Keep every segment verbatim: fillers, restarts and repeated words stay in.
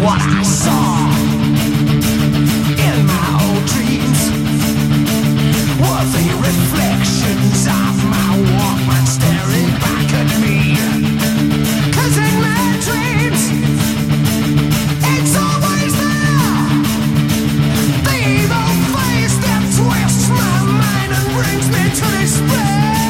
what I saw in my old dreams were the reflections of my Walkman staring back at me. 'Cause in my dreams it's always there, the evil face that twists my mind and brings me to despair.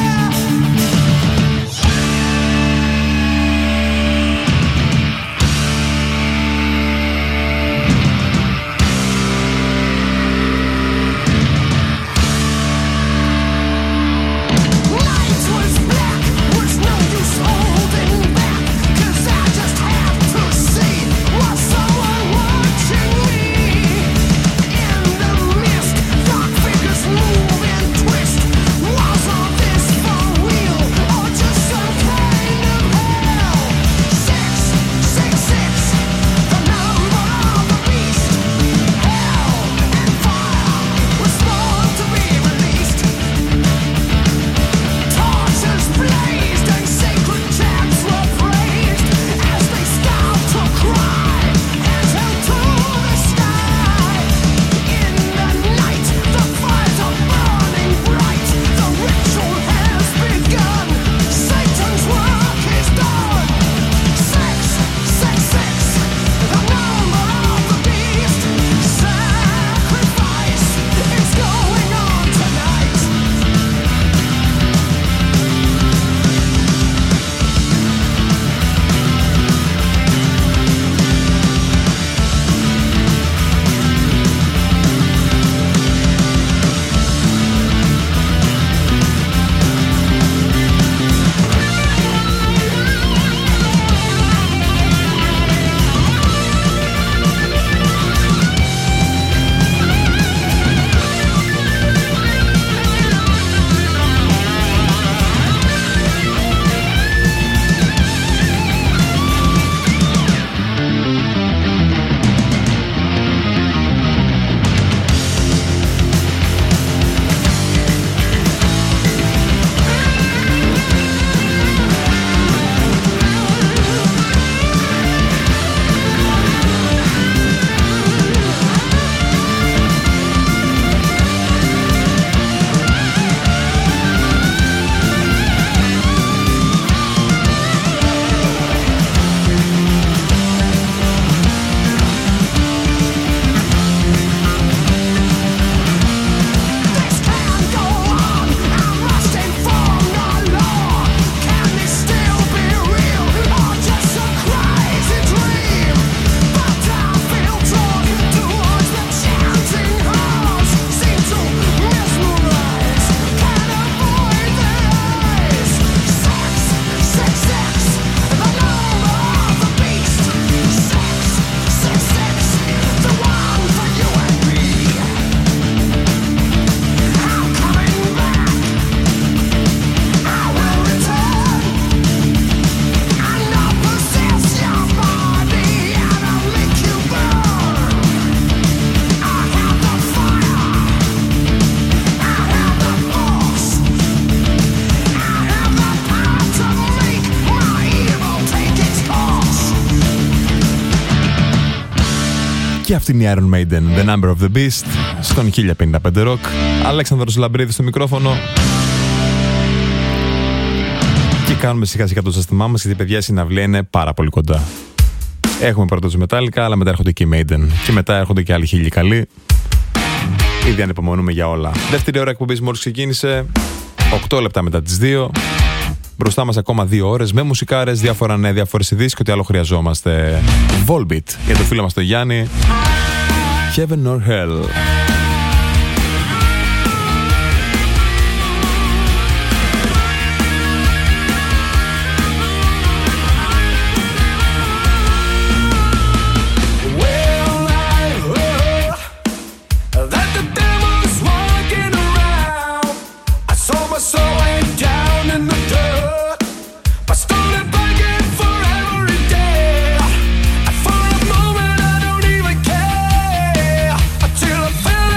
Και αυτή είναι η Iron Maiden, The Number of the Beast, στον χίλια πενήντα πέντε Rock. Αλέξανδρος Λαμπρίδης στο μικρόφωνο. Και κάνουμε σιγά σιγά το ζαστημά μας, γιατί παιδιά η συναυλία είναι πάρα πολύ κοντά. Έχουμε πρώτα τους Metallica, αλλά μετά έρχονται και οι Maiden. Και μετά έρχονται και άλλοι χίλιοι καλοί. Ήδη ανυπομονούμε για όλα. Δεύτερη ώρα εκπομπής μόλις ξεκίνησε, οκτώ λεπτά μετά τις δύο. Μπροστά μας ακόμα δύο ώρες με μουσικάρες, διάφορα νέα, διάφορες ειδήσεις και ό,τι άλλο χρειαζόμαστε. Volbeat για το φίλο μας τον Γιάννη. Heaven or Hell. I felt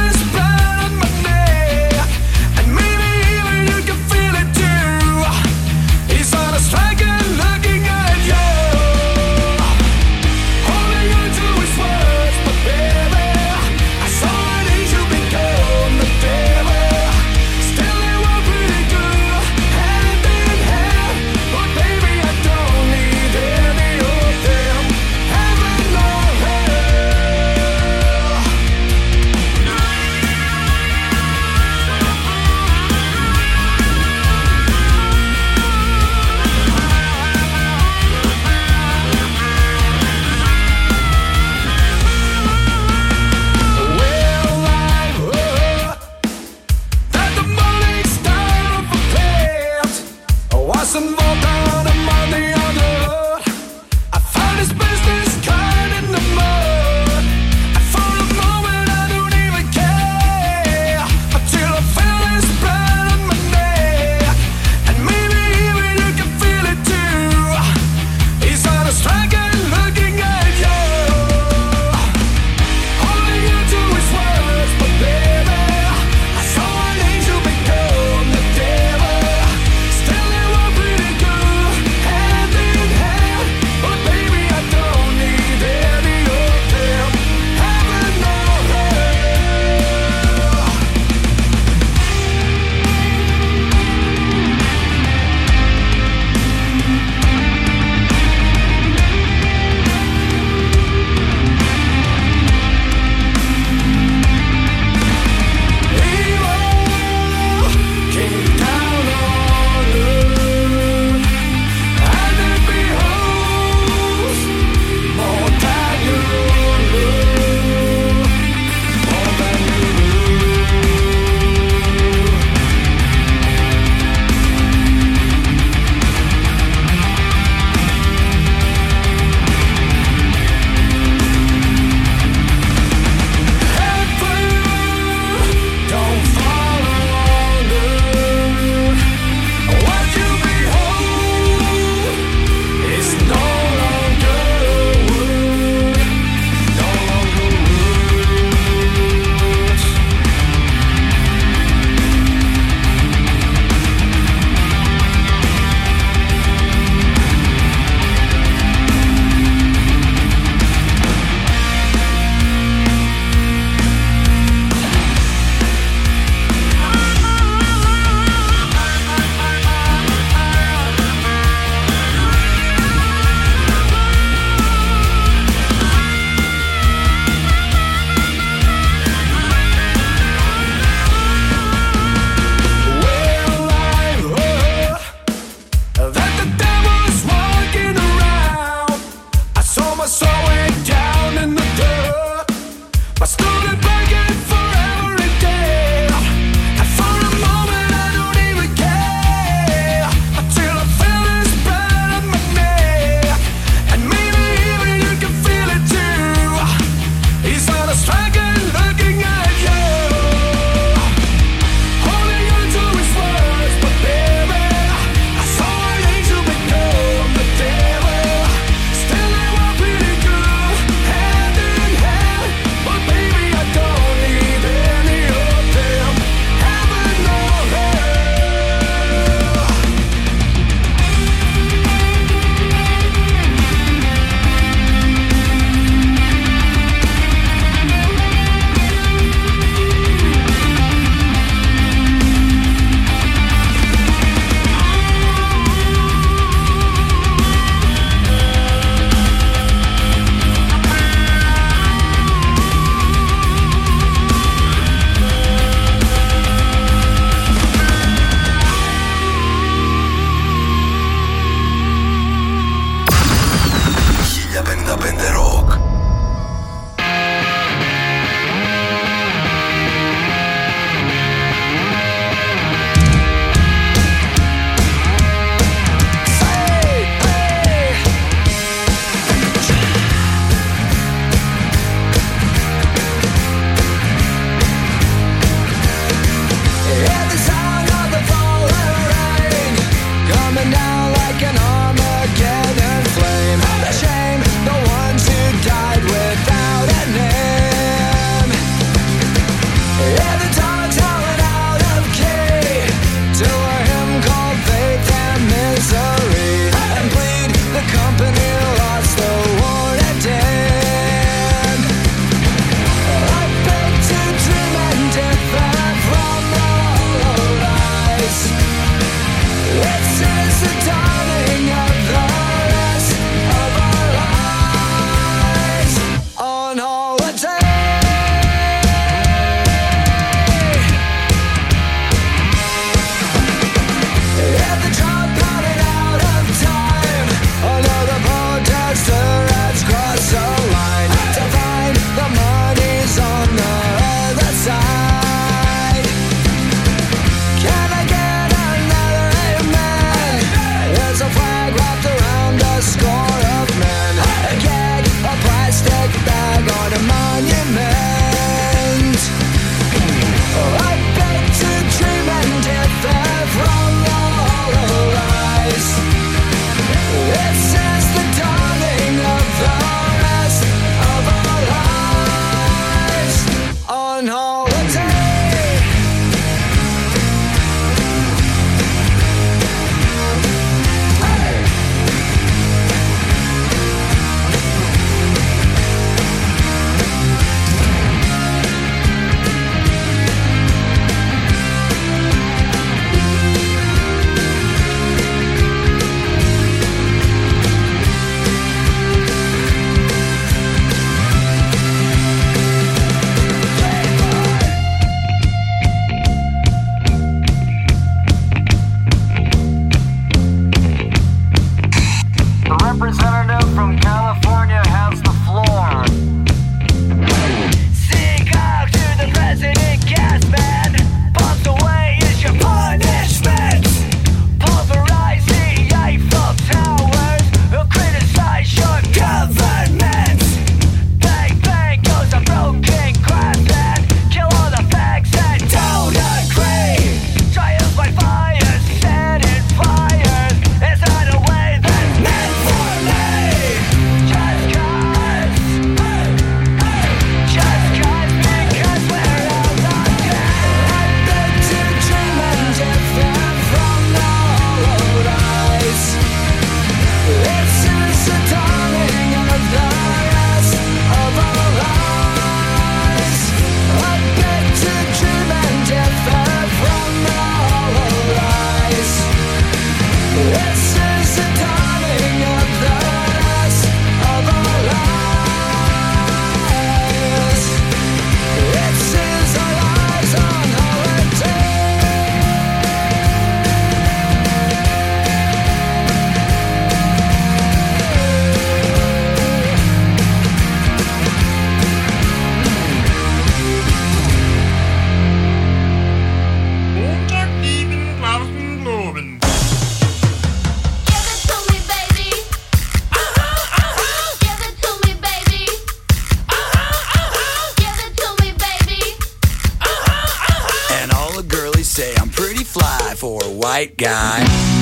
for a white guy.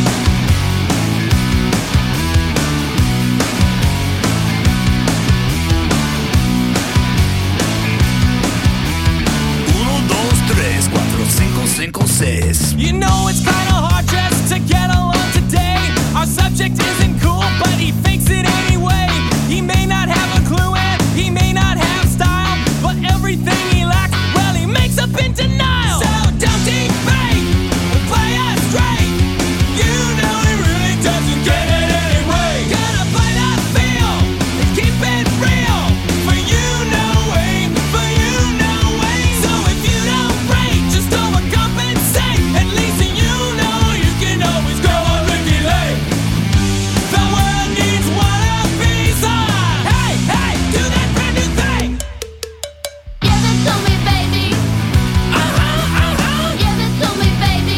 Uno, dos, tres, cuatro, cinco, cinco, seis. You know it's kinda hard just to get along today. Our subject isn't cool, but he fakes it anyway. He may not have a clue and he may not have style, but everything he lacks, well, he makes up in denial. So don't debate, play us straight. You know he really doesn't get it anyway. Gotta play that feel and keep it real. For you, no way, for you, no way. So if you don't break, just overcompensate. At least you know you can always go on Ricky Lake. The world needs one of these. Hey, hey, do that brand new thing. Give it to me, baby. Uh-huh, uh-huh, Give it to me, baby.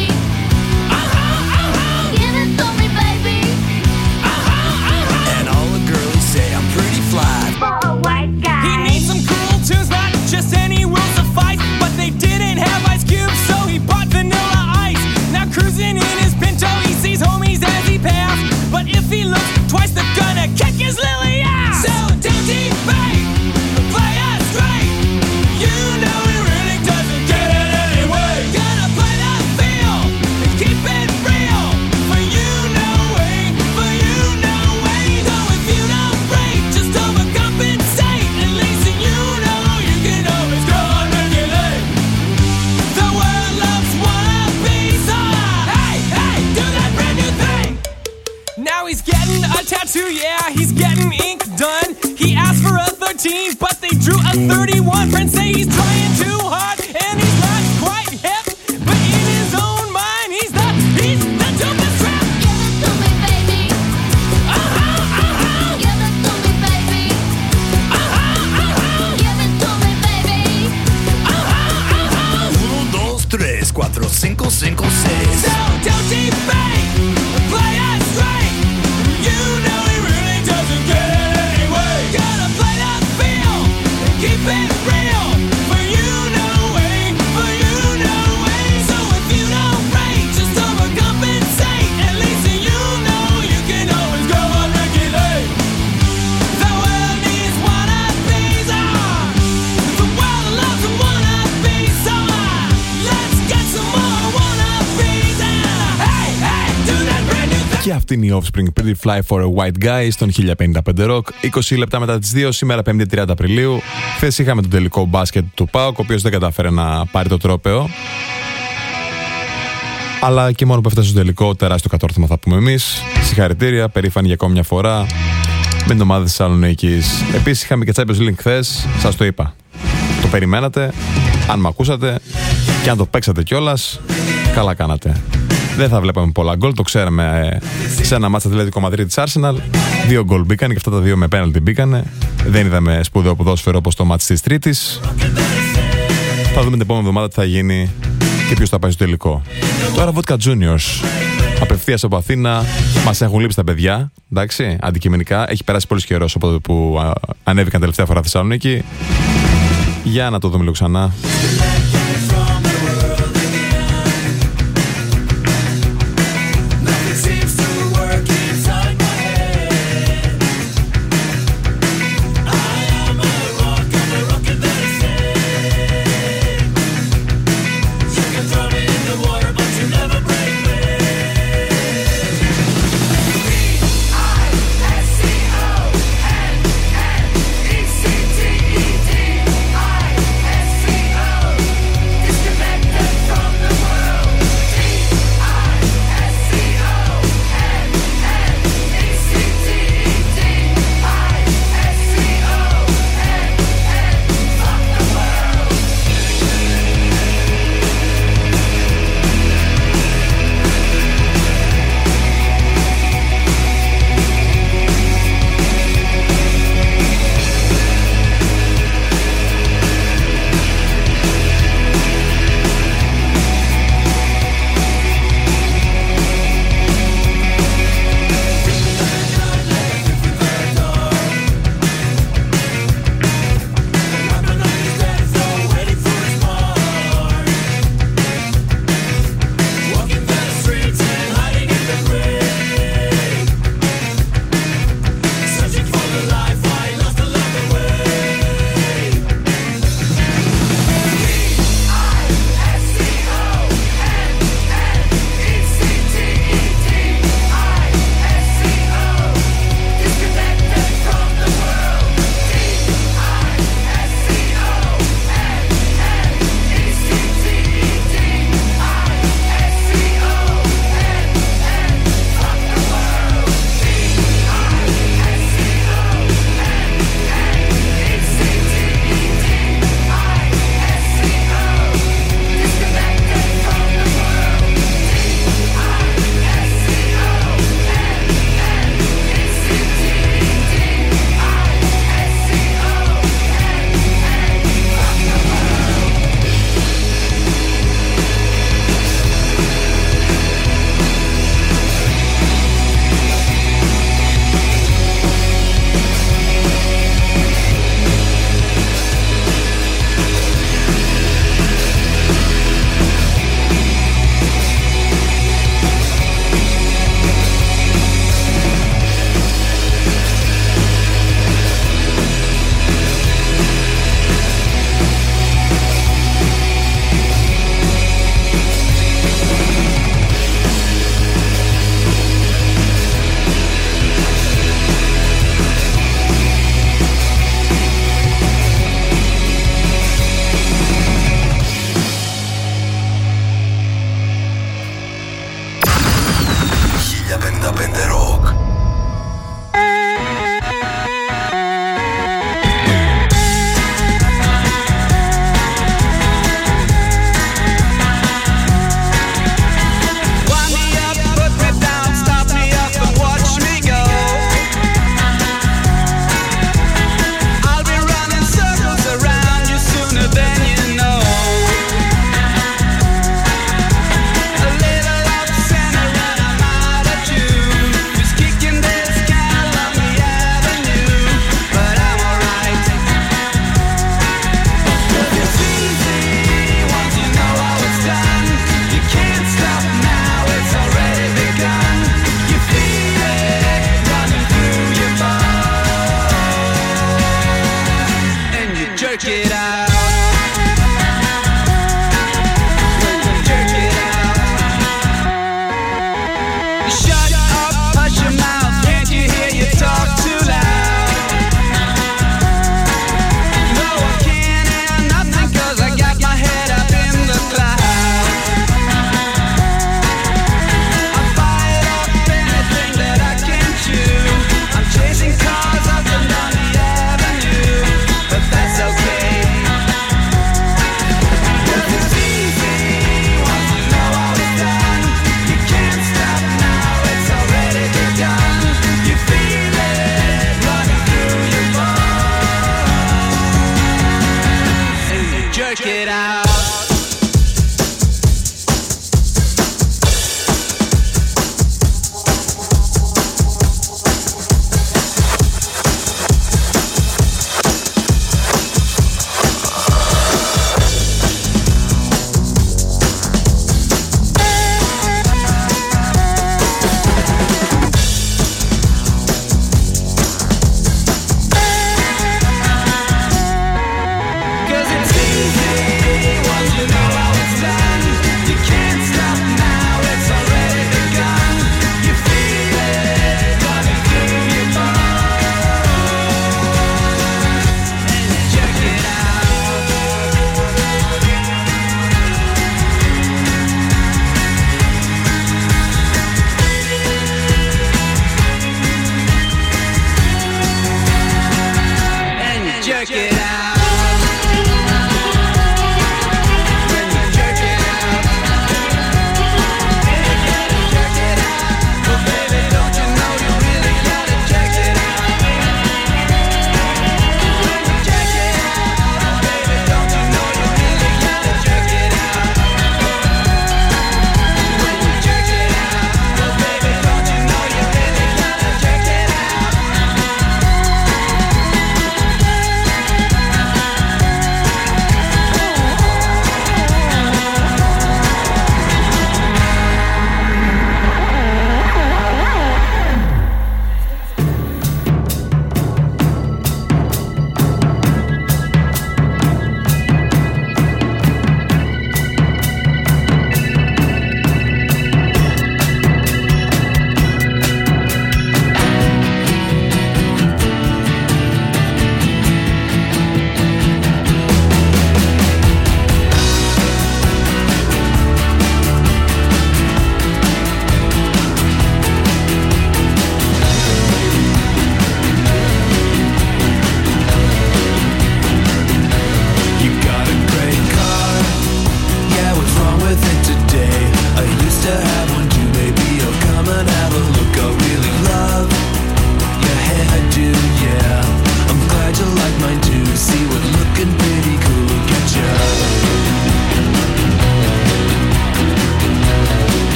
uh-huh, uh-huh, Give it to me, baby. uh-huh, uh-huh. And all the girlies say I'm pretty fly. For a white He guy. needs some cool tunes, not just any will suffice. But they didn't have Ice Cube, so he bought Vanilla Ice. Now cruising in his Pinto, he sees homies as he passed. But if he looks twice, they're gonna kick his lily ass. So don't debate, play us straight. You know he really doesn't get it anyway. Gotta play that feel and keep it real. For you, no way, for you, no way. So if you don't break, just overcompensate. At least you know you can always go on regulate. The world loves wannabes. Hey, hey, do that brand new thing. Now he's getting a tattoo, yeah, he's getting ink done. He asked for a thirteen, but they drew a thirty-one. Friends say he's trying too hard, and he's not quite hip. But in his own mind, he's the, he's the dopest rap. Give it to me, baby. Uh-huh, uh-huh, Give it to me, baby. uh-huh, uh-huh, Give it to me, baby. uh-huh, uh-huh. Uno, dos, tres, cuatro, cinco, cinco, seis. So don't debate, play us straight. You know he really doesn't get it anyway. Gotta play that feel and keep it real. For you, no way, for you, no way. So if you don't break, just overcompensate. At least you know you can always go on regulate. The world needs wannabes. Ah, the world loves wannabes. So ah, let's get some more wannabes. And hey, hey, do that brand new thing. Και αυτή είναι η Offspring, Pretty Fly for a White Guy στον χίλια πενήντα πέντε Rock. είκοσι λεπτά μετά τις δύο, σήμερα πέμπτη τριάντα Απριλίου. Χθες είχαμε τον τελικό μπάσκετ του ΠΑΟΚ, ο οποίος δεν κατάφερε να πάρει το τρόπαιο. Αλλά και μόνο που έφτασε στο τελικό, τεράστιο κατόρθωμα θα πούμε εμείς. Συγχαρητήρια, περήφανοι για ακόμη μια φορά με την ομάδα της Θεσσαλονίκης. Επίσης είχαμε και Champions League χθες, σας το είπα. Το περιμένατε, αν με ακούσατε και αν το παίξατε κιόλας, καλά κάνατε. Δεν θα βλέπαμε πολλά γκολ, το ξέραμε ε, σε ένα μάτς Ατλέτικο Μαδρίτης Arsenal. Δύο γκολ μπήκανε και αυτά τα δύο με πέναλτι μπήκανε. Δεν είδαμε σπουδαίο ποδόσφαιρο όπως το μάτς της Τρίτης. Θα δούμε την επόμενη εβδομάδα τι θα γίνει και ποιος θα πάει στο τελικό. Τώρα Vodka Juniors. Απευθείας από Αθήνα. Μας έχουν λείψει τα παιδιά. Εντάξει, αντικειμενικά. Έχει περάσει πολύ καιρός από τότε που α, ανέβηκαν τελευταία φορά Θεσσαλονίκη. Για να το δούμε λίγο ξανά. E C T E D I S C O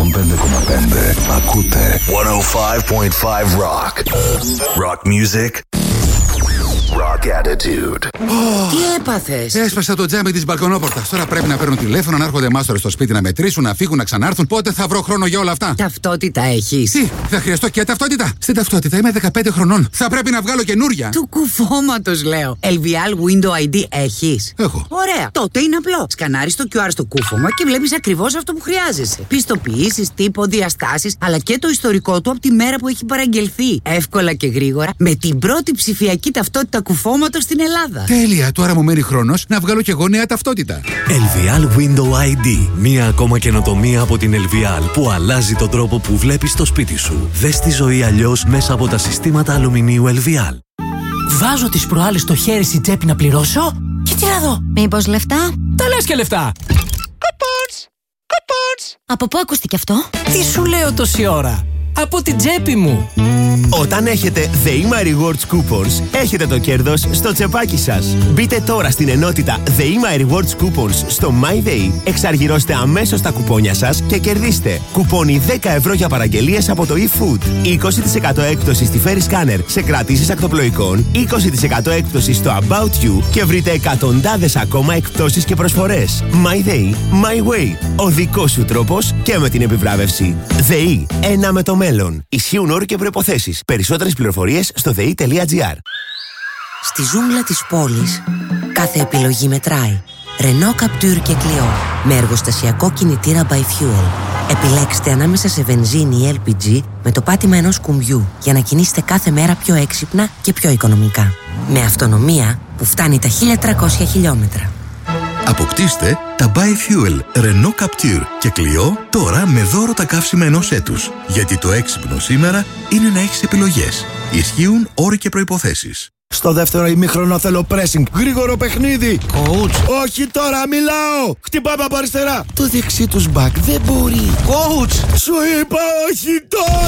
εκατόν πέντε κόμμα πέντε. Ακούτε εκατόν πέντε κόμμα πέντε Rock. Rock music. Rock attitude. Τι έπαθες? Έσπασα το τζάμι της μπαλκονόπορτας. Τώρα πρέπει να παίρνω τηλέφωνο, να έρχονται μάστορες στο σπίτι να μετρήσουν, να φύγουν, να ξανάρθουν. Πότε θα βρω χρόνο για όλα αυτά? Ταυτότητα έχεις? Τι, θα χρειαστώ και ταυτότητα? Στην ταυτότητα είμαι δεκαπέντε χρονών. Θα πρέπει να βγάλω καινούρια. Του κουφώματος λέω. ελ βι ελ Window άι ντι έχεις? Έχω. Ωραία. Τότε είναι απλό. Σκανάρεις το κιου αρ στο κούφωμα και βλέπεις ακριβώς αυτό που χρειάζεσαι. Πιστοποιήσεις, τύπο, διαστάσεις, αλλά και το ιστορικό του από τη μέρα που έχει παραγγελθεί. Εύκολα και γρήγορα με την πρώτη ψηφιακή ταυτότητα κουφώματος στην Ελλάδα. Τέλεια. Τώρα μου μένει χρόνος να βγάλω και εγώ νέα ταυτότητα. ελ βι ελ Window άι ντι. Μία ακόμα καινοτομία από την ελ βι ελ που αλλάζει τον τρόπο που βλέπεις το σπίτι σου. Δες τη ζωή αλλιώς μέσα από τα συστήματα αλουμινίου ελ βι ελ. Βάζω τις προάλλες στο χέρι στην τσέπη να πληρώσω και τι να δω. Μήπως λεφτά? Τα λες και λεφτά. Coupons! Coupons! Από πού ακούστηκε αυτό? Τι σου λέω τόση ώρα? Από την τσέπη μου. Όταν έχετε The My Rewards Coupons, έχετε το κέρδος στο τσεπάκι σας. Μπείτε τώρα στην ενότητα The My Rewards Coupons στο MyDay, εξαργυρώστε αμέσως τα κουπόνια σας και κερδίστε κουπόνι δέκα ευρώ για παραγγελίες από το eFood, είκοσι τοις εκατό έκπτωση στη Ferry Scanner σε κρατήσεις ακτοπλοϊκών, είκοσι τοις εκατό έκπτωση στο About You και βρείτε εκατοντάδες ακόμα εκπτώσεις και προσφορές. MyDay, My Way. Ο δικός σου τρόπος και με την επιβράβευση. ΔΕΗ, ένα με το μέλλον. Ισχύουν όροι και προϋποθέσεις. Περισσότερες πληροφορίες στο δε ι τελεία τζι άρ. Στη ζούγκλα της πόλης, κάθε επιλογή μετράει. Renault Captur και Clio, με εργοστασιακό κινητήρα by Fuel. Επιλέξτε ανάμεσα σε βενζίνη ή ελ πι τζι με το πάτημα ενός κουμπιού για να κινήσετε κάθε μέρα πιο έξυπνα και πιο οικονομικά. Με αυτονομία που φτάνει τα χίλια τριακόσια χιλιόμετρα. Αποκτήστε τα Bi-Fuel Renault Captur και Clio τώρα με δώρο τα καύσιμα ενός έτους. Γιατί το έξυπνο σήμερα είναι να έχεις επιλογές. Ισχύουν όροι και προϋποθέσεις. Στο δεύτερο ημίχρονο θέλω pressing. Γρήγορο παιχνίδι. Coach. Όχι τώρα, μιλάω. Χτυπάμε από αριστερά. Το δεξί τους back δεν μπορεί. Coach. Σου είπα όχι τώρα.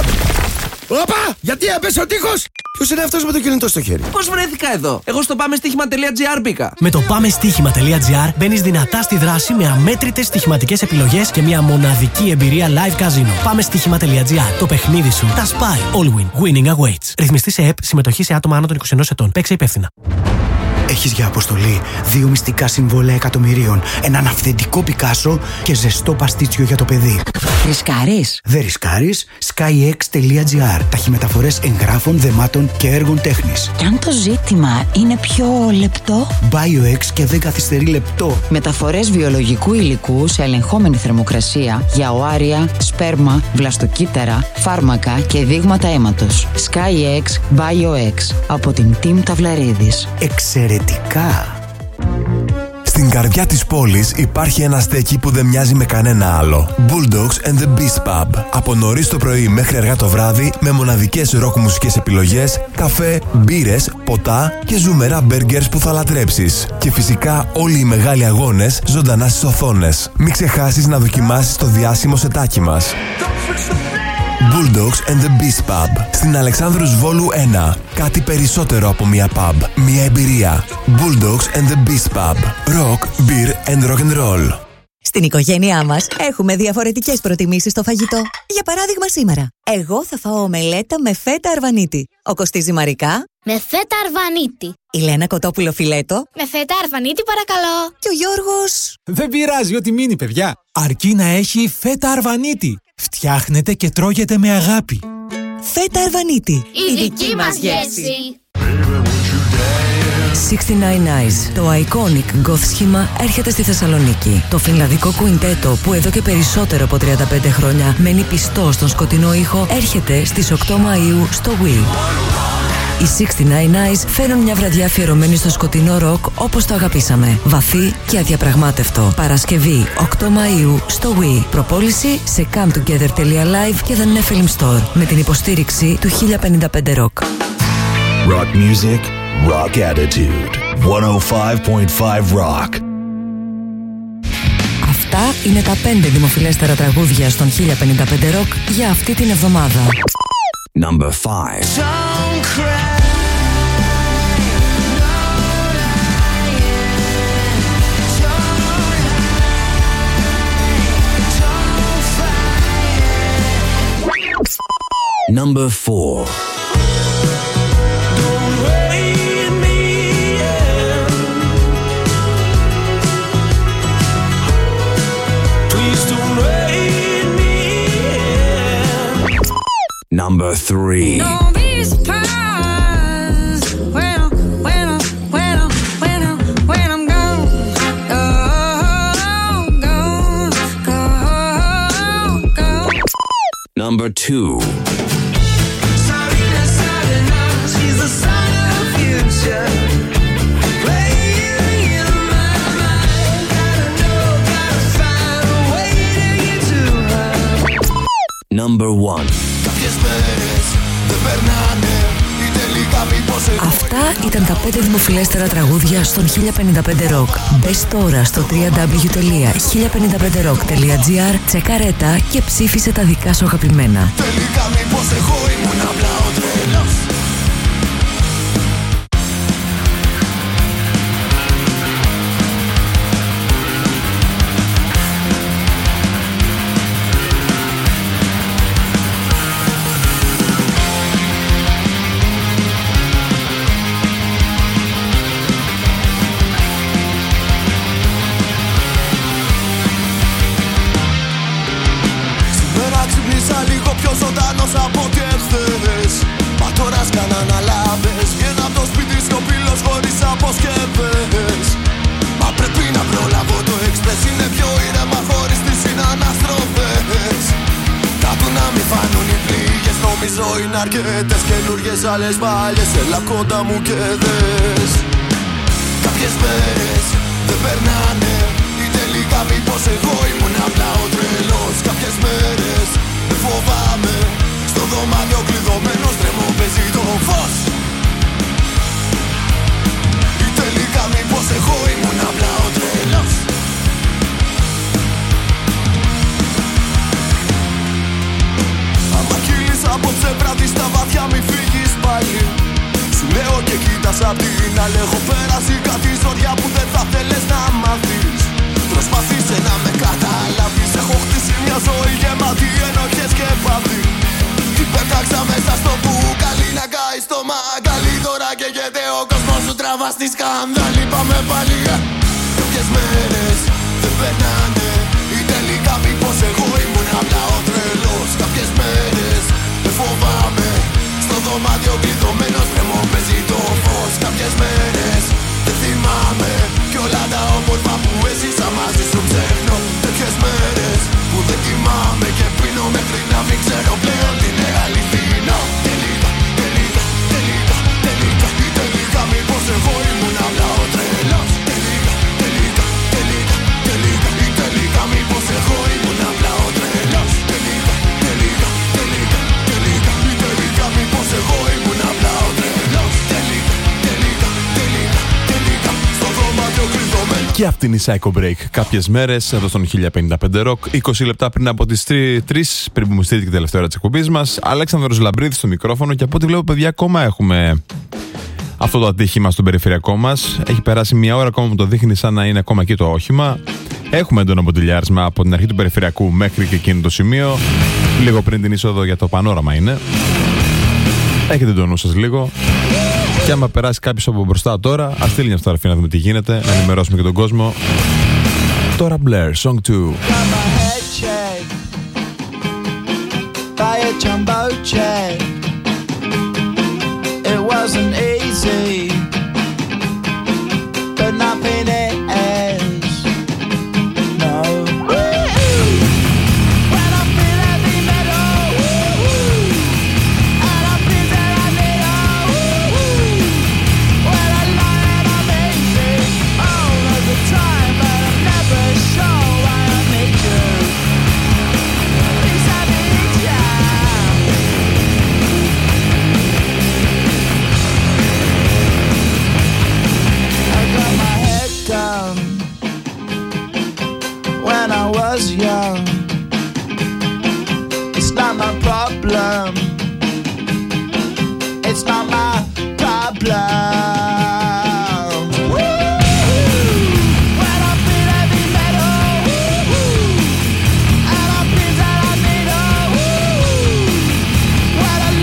Όπα! Γιατί έπεσε ο τείχος! Ποιος είναι αυτός με το κινητό στο χέρι? Πώς βρέθηκα εδώ? Εγώ στο πάμε στοίχημα τελεία τζι άρ μπήκα. Με το πάμε στοίχημα τελεία τζι άρ μπαίνεις δυνατά στη δράση με αμέτρητες στοιχηματικές επιλογές και μια μοναδική εμπειρία live casino. Πάμε στοίχημα τελεία τζι άρ. Το παιχνίδι σου τα σπάει. All win. Winning awaits. Ρυθμιστή σε ΕΠ. Συμμετοχή σε άτομα άνω των είκοσι ενός ετών. Παίξε υπεύθυνα. Έχεις για αποστολή δύο μυστικά συμβόλαια εκατομμυρίων, έναν αυθεντικό Πικάσο και ζεστό παστίτσιο για το παιδί. Ρισκάρεις? Δεν ρισκάρεις. σκάι εξ τελεία τζι άρ. Ταχυμεταφορές εγγράφων, δεμάτων και έργων τέχνης. Και αν το ζήτημα είναι πιο λεπτό? BioX και δεν καθυστερεί λεπτό. Μεταφορές βιολογικού υλικού σε ελεγχόμενη θερμοκρασία για οάρια, σπέρμα, βλαστοκύτταρα, φάρμακα και δείγματα αίματος. σκάι εξ BioX από την Team Ταυλαρίδης. Εξαιρετικά! Στην καρδιά της πόλης υπάρχει ένα στέκι που δεν μοιάζει με κανένα άλλο. Bulldogs and the Beast Pub. Από νωρίς το πρωί μέχρι αργά το βράδυ, με μοναδικές ροκ μουσικές επιλογές, καφέ, μπύρες, ποτά και ζουμερά μπέργκερς που θα λατρέψεις. Και φυσικά όλοι οι μεγάλοι αγώνες ζωντανά στις οθόνες. Μην ξεχάσεις να δοκιμάσεις το διάσημο σετάκι μας. Bulldogs and the Beast Pub. Στην Αλεξάνδρους Βόλου ένα. Κάτι περισσότερο από μια pub. Μια εμπειρία. Bulldogs and the Beast Pub. Rock, beer and rock and roll. Στην οικογένειά μας έχουμε διαφορετικές προτιμήσεις στο φαγητό. Για παράδειγμα σήμερα, εγώ θα φάω ομελέτα με φέτα αρβανίτη. Ο Κωστής Ζυμαρικά με φέτα αρβανίτη. Η Λένα Κοτόπουλο φιλέτο με φέτα αρβανίτη παρακαλώ. Και ο Γιώργος... Δεν πειράζει, ό,τι μείνει παιδιά. Αρκεί να έχει φέτα αρβανίτη. Φτιάχνετε και τρώγεται με αγάπη. Φέτα αρβανίτη. Η δική μας γεύση. εξήντα εννέα Eyes, το iconic goth σχήμα έρχεται στη Θεσσαλονίκη. Το φινλανδικό κουιντέτο που εδώ και περισσότερο από τριάντα πέντε χρόνια μένει πιστό στον σκοτεινό ήχο έρχεται στις οκτώ Μαΐου στο Wii. Οι εξήντα εννέα Eyes φέρνουν μια βραδιά αφιερωμένη στο σκοτεινό ροκ όπως το αγαπήσαμε. Βαθύ και αδιαπραγμάτευτο. Παρασκευή οκτώ Μαΐου στο Wii. Προπόληση σε come together τελεία live και The Nephilim Store με την υποστήριξη του χίλια πενήντα πέντε Rock. Rock music, rock attitude. εκατόν πέντε κόμμα πέντε Rock. Αυτά είναι τα πέντε δημοφιλέστερα τραγούδια στον χίλια πενήντα πέντε Rock για αυτή την εβδομάδα. Number five. Don't cry. Don't lie. Don't fight. Number four. Number three. Don't be surprised when I'm, when I'm, when I'm, when I'm, when I'm gone. Oh, gone, gone, gone. Number two. Sarina, Sarina, she's the sign of the future. Playing in my mind. Gotta know, gotta find a way to get to her. Number one. Αυτά ήταν τα πέντε δημοφιλέστερα τραγούδια στον χίλια πενήντα πέντε Rock. Μπες τώρα στο double-u double-u double-u τελεία χίλια πενήντα πέντε rock τελεία gr, τσεκάρε και ψήφισε τα δικά σου αγαπημένα. Τελικά μήπως εγώ ήμουν απλά ο τρελός. Από ό,τι εχθές. Μα τώρα σκάναν αλάβες. Βγαίνω από το σπίτι σιωπηλός χωρίς αποσκευές. Μα πρέπει να προλάβω το εξπρές. Είναι πιο ήρεμα χωρίς τις συναναστροφές. Κάτω να μη φάνουν οι πληγές. Νομίζω είναι αρκετές καινούριες άλλες παλιές. Έλα κοντά μου και δες. Κάποιες μέρες δεν περνάνε. Ή τελικά μήπως εγώ ήμουν απλά ο τρελός. Κάποιες μέρες δεν φοβάμαι. Στο δωμάτιο κλειδωμένος τρέμω παίζει το φως. Ή τελικά μήπως εγώ ήμουν απλά ο τρελός. Άμα κύλεις απόψε βράδυ στα βαθιά μη φύγεις πάλι. Σου λέω και κοίτας απ' την άλλη. Έχω πέρασει κάτι ζωριά που δεν θα θέλες να μάθεις. Προσπαθήσε να με καταλάβεις. Έχω χτίσει μια ζωή γεμάτη ενοχές και πάθη. Την πέταξα μέσα στο μπουκάλι να κάει στο μαγκάλι. Τώρα καίγεται ο κόσμος σου, τραβά στη σκανδάλη. Πάμε πάλι. Κάποιες μέρες δεν περνάνε. Ή τελικά μήπως εγώ ήμουν απλά ο τρελός. Κάποιες μέρες δεν φοβάμαι. Στο δωμάτιο κλειδωμένος τρέμω παίζει το φως. Κάποιες μέρες δεν θυμάμαι. Κι όλα τα όμορφα που έζησα μαζί σου ξεχνώ. Τέτοιες μέρες που δεν κοιμάμαι και πίνω μέχρι να μην ξέρω πλέον τι είναι αληθινό. Τελικά, τελικά, τελικά, τελικά. Ή τελικά μήπως εγώ ήμουν απλά ο τρελός. Τελικά, τελικά, τελικά, τελικά. Ή τελικά μήπως εγώ ήμουν απλά ο τρελός. Τελικά, τελικά, τελικά, τελικά. Ή τελικά μήπως εγώ ήμουν απλά ο τρελός. Τελικά, τελικά, τελικά, τελικά. Στο δωμάτιο κλειδωμένο. Και αυτή είναι η Psycho Break. Κάποιες μέρες εδώ στον χίλια πενήντα πέντε Rock. είκοσι λεπτά πριν από τις τρεις, πριν που μου στείλετε και τελευταία ώρα της εκπομπής μας. Αλέξανδρος Λαμπρίδης στο μικρόφωνο. Και από ό,τι βλέπω, παιδιά, ακόμα έχουμε αυτό το ατύχημα στον περιφερειακό μας. Έχει περάσει μια ώρα ακόμα που το δείχνει σαν να είναι ακόμα εκεί το όχημα. Έχουμε έντονο μποτιλιάρισμα από την αρχή του περιφερειακού μέχρι και εκείνο το σημείο. Λίγο πριν την είσοδο για το πανόραμα είναι. Έχετε το νου σας λίγο. Και άμα περάσει κάποιος από μπροστά τώρα, ας στείλει μια φωτογραφία να δούμε τι γίνεται, να ενημερώσουμε και τον κόσμο. Τώρα Blair, Song two. It wasn't easy, but nothing is. No. When I feel heavy metal, and I feel that I need a. When I lie and I'm easy all of the time, but I'm never sure why I need you. Please I need you. When I was young, it's not my problem. It's not my problem. When I feel heavy metal, and I feel that I need a. When I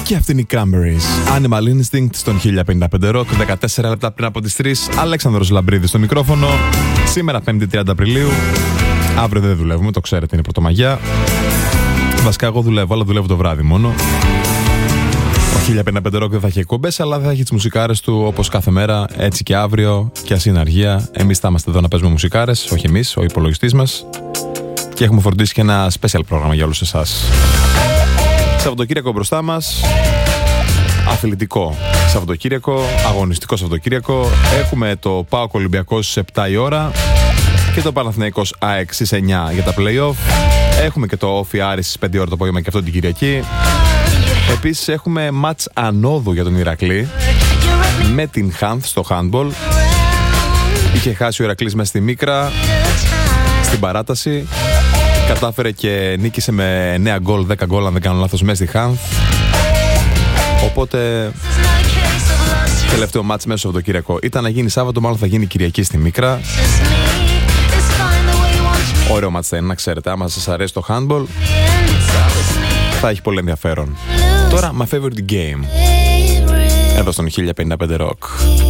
Και αυτή είναι η Cranberries. Animal Instinct στον χίλια πενήντα πέντε Rock. δεκατέσσερα λεπτά πριν από τις τρεις. Αλέξανδρος Λαμπρίδης στο μικρόφωνο. Σήμερα πέμπτη τριάντα Απριλίου. Αύριο δεν δουλεύουμε, το ξέρετε, είναι Πρωτομαγιά. Βασικά εγώ δουλεύω, αλλά δουλεύω το βράδυ μόνο. Ο χίλια πενήντα πέντε Rock δεν θα έχει εκπομπές, αλλά θα έχει τις μουσικάρες του όπως κάθε μέρα, έτσι και αύριο. Και ας είναι αργία. Εμείς θα είμαστε εδώ να παίζουμε μουσικάρες, όχι εμείς, ο υπολογιστής μας. Και έχουμε φροντίσει και ένα special πρόγραμμα για όλους εσάς. Σαββατοκύριακο μπροστά μας. Αθλητικό Σαββατοκύριακο, αγωνιστικό Σαββατοκύριακο. Έχουμε το ΠΑΟΚ Ολυμπιακός στις επτά η ώρα και το Παναθηναϊκός ΑΕΚ στις εννιά για τα play-off. Έχουμε και το Όφι Άρης στις πέντε η ώρα το απόγευμα και αυτό την Κυριακή. Επίσης έχουμε μάτς ανόδου για τον Ηρακλή με την Χάνθ στο handball. Είχε χάσει ο Ηρακλής μέσα στη Μίκρα στην παράταση. Κατάφερε και νίκησε με εννέα γκολ, δέκα γκολ αν δεν κάνω λάθος μέσα στη Χάνθ. Οπότε τελευταίο μάτς μέσα στο Σαββατοκύριακο ήταν να γίνει Σάββατο, μάλλον θα γίνει Κυριακή στη Μίκρα. Ωραίο μάτς θα είναι, να ξέρετε, άμα σας αρέσει το handball θα έχει πολύ ενδιαφέρον. Τώρα my favorite game εδώ στον χίλια πενήντα πέντε Rock.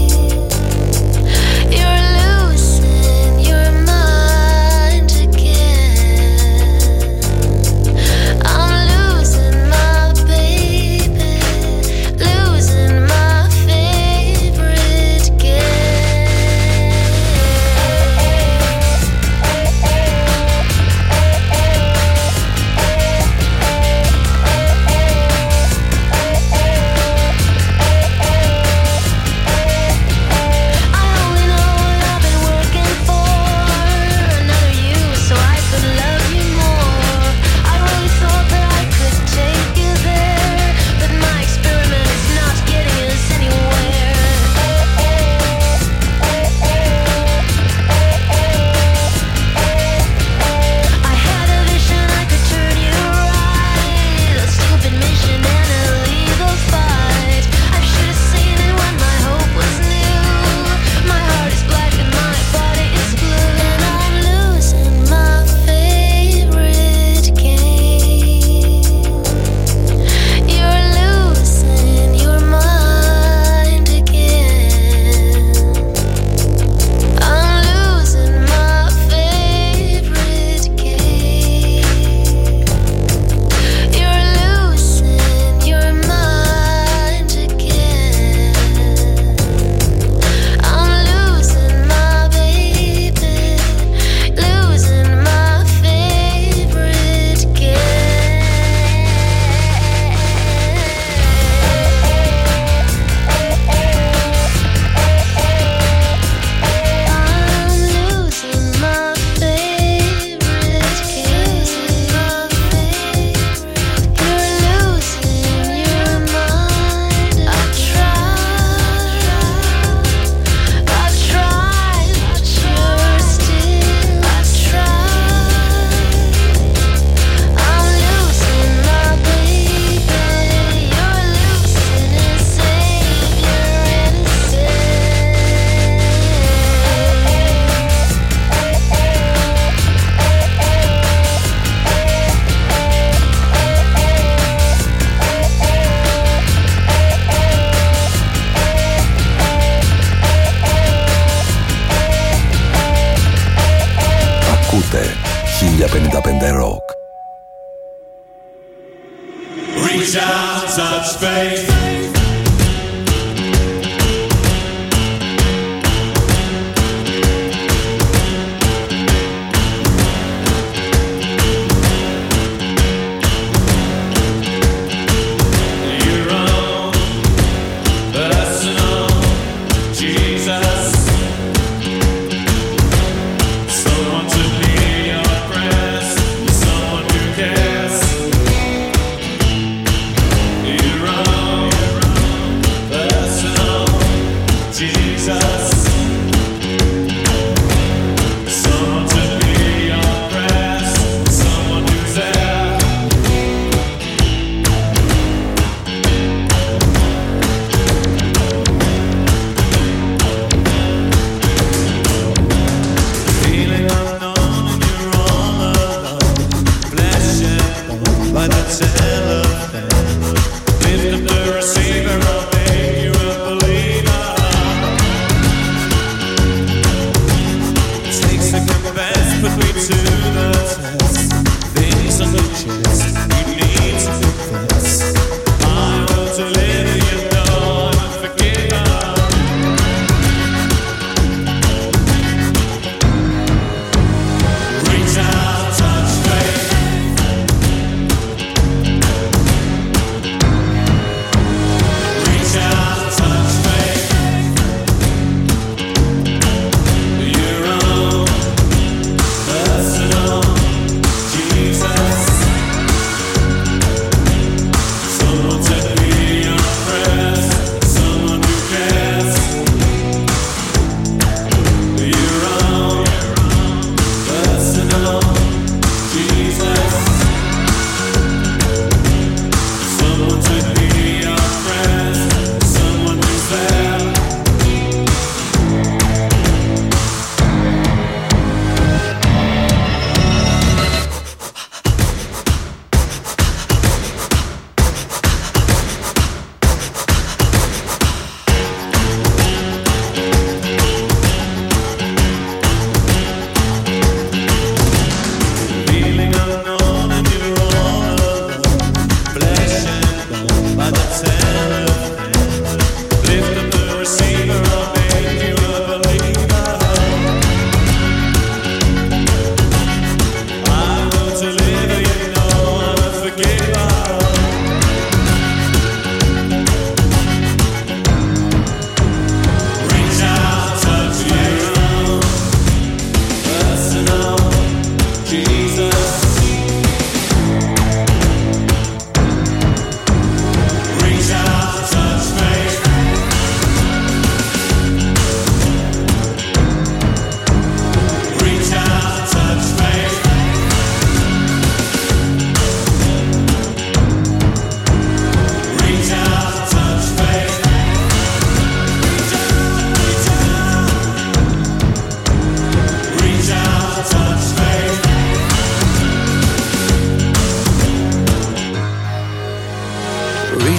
χίλια πενήντα πέντε Rock. Reach out, touch faith. You're wrong.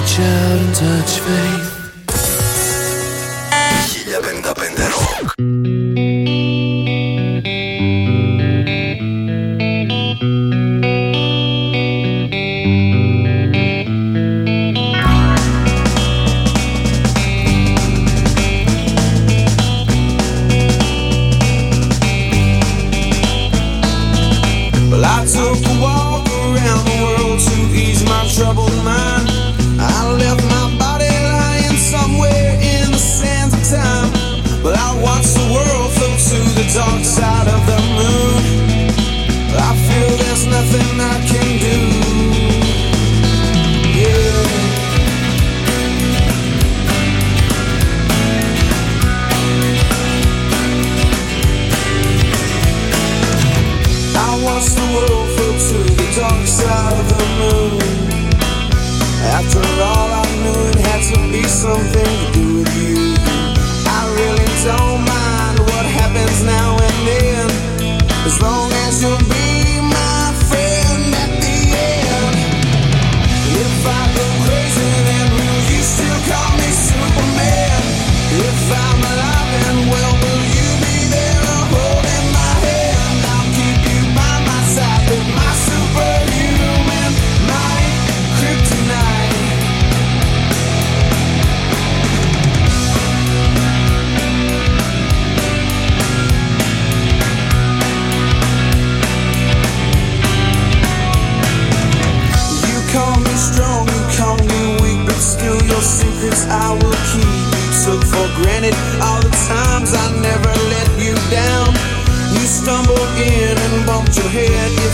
Reach out and touch faith. χίλια πενήντα πέντε Rock. Took a walk around the world to ease my troubled mind. I left my body lying somewhere in the sands of time. But I watched the world float to the dark side of the moon. I feel there's nothing I can do. Yeah. I watched the world float to the dark side of the moon. After all, I knew it had to be something to do with you. I really don't mind what happens now and then, as long as you'll be my friend at the end. If I go crazy, then will you still call me Superman? If I'm alive and well, will you be there holding my hand? I'll keep you by my side with my superhuman might, kryptonite. You call me strong, you call me weak, but still your secrets I will keep. You took for granted all the times I never let you down. You stumbled in and bumped your head